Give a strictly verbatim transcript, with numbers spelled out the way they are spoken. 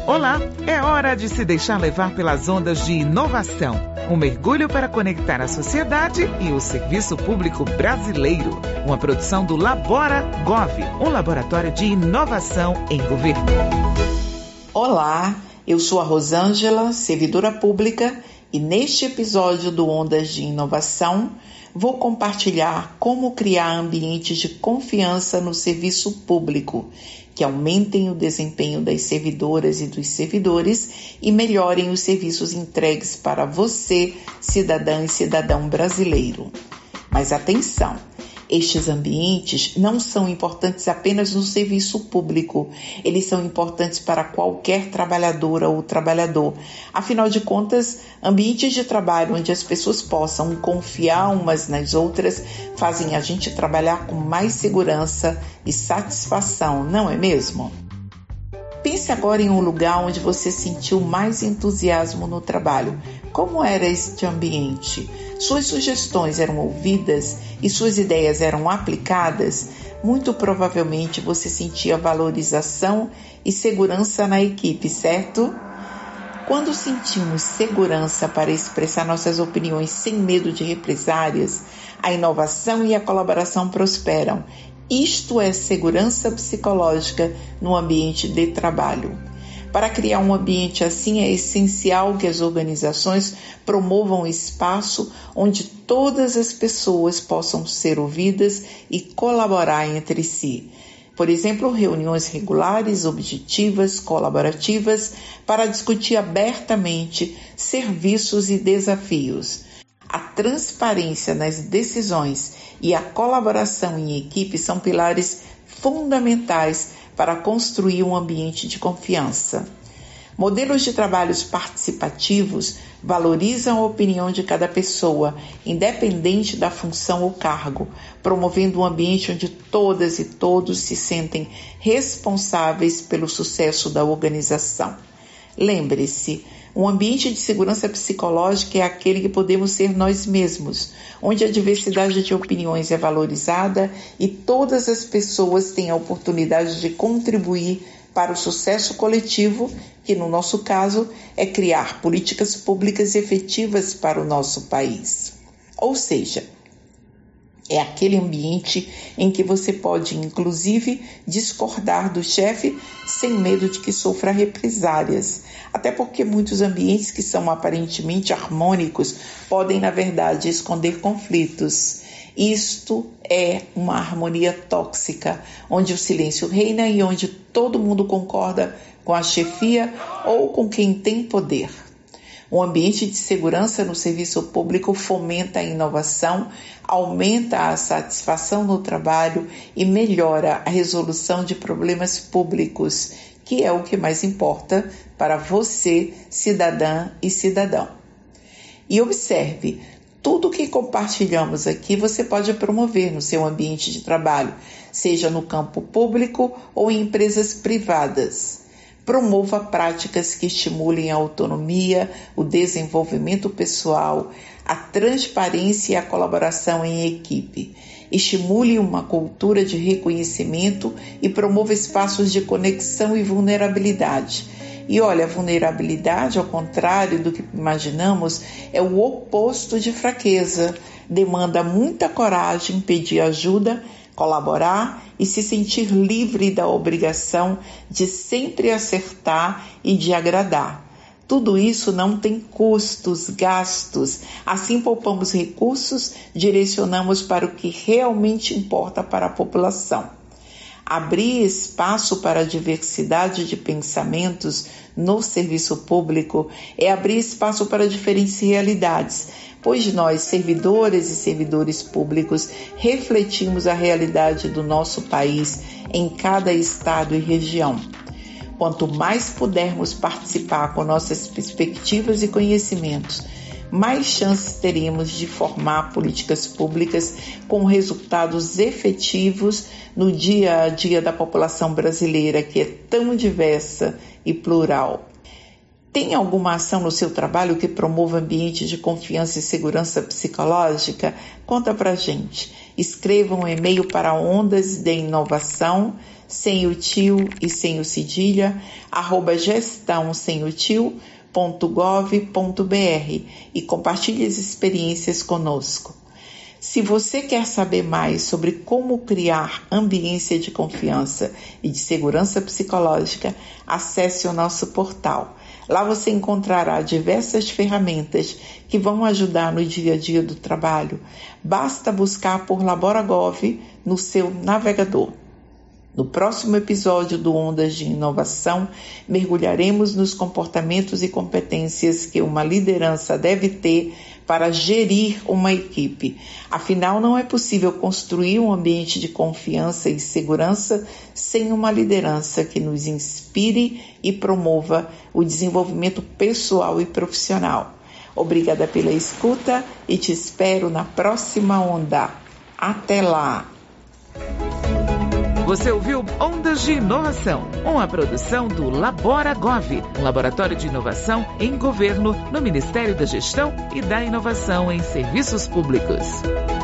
Olá, é hora de se deixar levar pelas ondas de inovação. Um mergulho para conectar a sociedade e o serviço público brasileiro. Uma produção do Labora Gov, um laboratório de inovação em governo. Olá, eu sou a Rosângela, servidora pública, e neste episódio do Ondas de Inovação, vou compartilhar como criar ambientes de confiança no serviço público, que aumentem o desempenho das servidoras e dos servidores e melhorem os serviços entregues para você, cidadã e cidadão brasileiro. Mas atenção! Estes ambientes não são importantes apenas no serviço público, eles são importantes para qualquer trabalhadora ou trabalhador. Afinal de contas, ambientes de trabalho onde as pessoas possam confiar umas nas outras fazem a gente trabalhar com mais segurança e satisfação, não é mesmo? Pense agora em um lugar onde você sentiu mais entusiasmo no trabalho. Como era este ambiente? Suas sugestões eram ouvidas e suas ideias eram aplicadas? Muito provavelmente você sentia valorização e segurança na equipe, certo? Quando sentimos segurança para expressar nossas opiniões sem medo de represárias, a inovação e a colaboração prosperam. Isto é segurança psicológica no ambiente de trabalho. Para criar um ambiente assim, é essencial que as organizações promovam um espaço onde todas as pessoas possam ser ouvidas e colaborar entre si. Por exemplo, reuniões regulares, objetivas, colaborativas, para discutir abertamente serviços e desafios. A transparência nas decisões e a colaboração em equipe são pilares fundamentais para construir um ambiente de confiança. Modelos de trabalhos participativos valorizam a opinião de cada pessoa, independente da função ou cargo, promovendo um ambiente onde todas e todos se sentem responsáveis pelo sucesso da organização. Lembre-se, um ambiente de segurança psicológica é aquele que podemos ser nós mesmos, onde a diversidade de opiniões é valorizada e todas as pessoas têm a oportunidade de contribuir para o sucesso coletivo, que no nosso caso é criar políticas públicas efetivas para o nosso país. Ou seja, é aquele ambiente em que você pode, inclusive, discordar do chefe sem medo de que sofra represálias. Até porque muitos ambientes que são aparentemente harmônicos podem, na verdade, esconder conflitos. Isto é uma harmonia tóxica, onde o silêncio reina e onde todo mundo concorda com a chefia ou com quem tem poder. Um ambiente de segurança no serviço público fomenta a inovação, aumenta a satisfação no trabalho e melhora a resolução de problemas públicos, que é o que mais importa para você, cidadã e cidadão. E observe, tudo que compartilhamos aqui você pode promover no seu ambiente de trabalho, seja no campo público ou em empresas privadas. Promova práticas que estimulem a autonomia, o desenvolvimento pessoal, a transparência e a colaboração em equipe. Estimule uma cultura de reconhecimento e promova espaços de conexão e vulnerabilidade. E olha, a vulnerabilidade, ao contrário do que imaginamos, é o oposto de fraqueza. Demanda muita coragem, pedir ajuda, colaborar e se sentir livre da obrigação de sempre acertar e de agradar. Tudo isso não tem custos, gastos. Assim poupamos recursos, direcionamos para o que realmente importa para a população. Abrir espaço para a diversidade de pensamentos no serviço público é abrir espaço para diferentes realidades, pois nós, servidoras e servidores públicos, refletimos a realidade do nosso país em cada estado e região. Quanto mais pudermos participar com nossas perspectivas e conhecimentos, mais chances teríamos de formar políticas públicas com resultados efetivos no dia a dia da população brasileira, que é tão diversa e plural. Tem alguma ação no seu trabalho que promova ambiente de confiança e segurança psicológica? Conta pra gente. Escreva um e-mail para ondas de inovação sem o tio e sem o cedilha, arroba gestão sem o tio ponto gov ponto br e compartilhe as experiências conosco. Se você quer saber mais sobre como criar ambiência de confiança e de segurança psicológica, acesse o nosso portal. Lá você encontrará diversas ferramentas que vão ajudar no dia a dia do trabalho. Basta buscar por LaboraGov no seu navegador. No próximo episódio do Ondas de Inovação, mergulharemos nos comportamentos e competências que uma liderança deve ter para gerir uma equipe. Afinal, não é possível construir um ambiente de confiança e segurança sem uma liderança que nos inspire e promova o desenvolvimento pessoal e profissional. Obrigada pela escuta e te espero na próxima onda. Até lá! Você ouviu Ondas de Inovação, uma produção do LaboraGov, um laboratório de inovação em governo no Ministério da Gestão e da Inovação em Serviços Públicos.